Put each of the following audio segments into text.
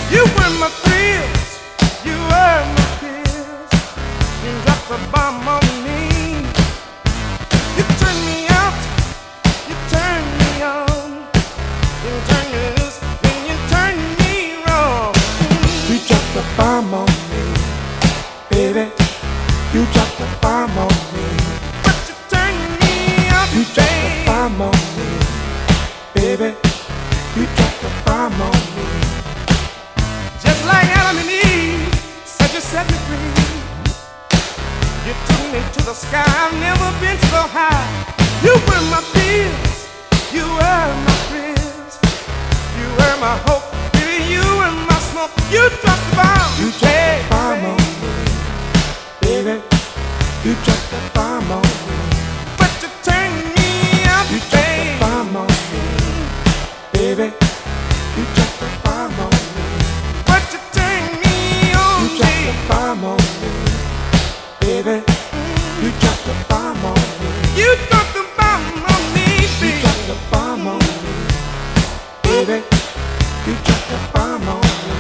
You were my thrills, you were my pills. You dropped the bomb on me. You turned me out, you turned me on. You turned me loose, then you turned me wrong. You dropped the bomb on me, baby. You dropped the bomb on me. But you turned me out, You dropped the bomb on me, baby. You dropped the bomb on me. just like Adam and Eve, said you set me free. You took me to the sky, I've never been so high. You were my fears, you were my friends. You were my hope, baby, you were my smoke. You dropped the bomb, You dropped the bomb on me, baby. You dropped the bomb on me. but you turned me out, You dropped the bomb on me, baby. You dropped the bomb on me. but you turned me on You dropped the bomb on me, baby. You dropped the bomb on me. You dropped the bomb on me, You baby. dropped the bomb on me, baby. You dropped the bomb on me.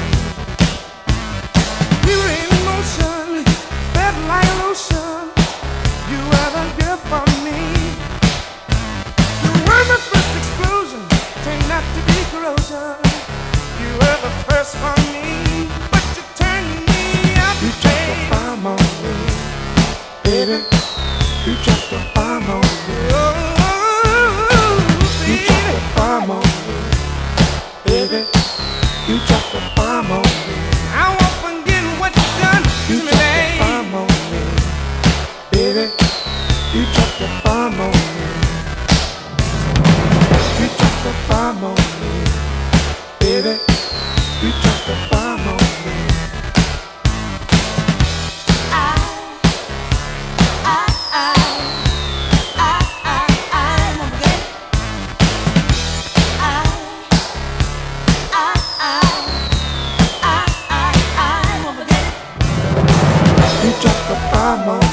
You were in motion, felt like an ocean. You were the girl for me. You were my first explosion, turned out to be corrosion. You were the first for me, but you turned me out, You dropped the bomb on me, baby. You dropped the bomb on me. You dropped the bomb on me, baby. You dropped the bomb on me. I won't forget what you done You to me, dropped the babe. bomb on me, baby. You dropped the bomb on me. You dropped the bomb on me, baby. You dropped the bomb on me. You dropped the bomb on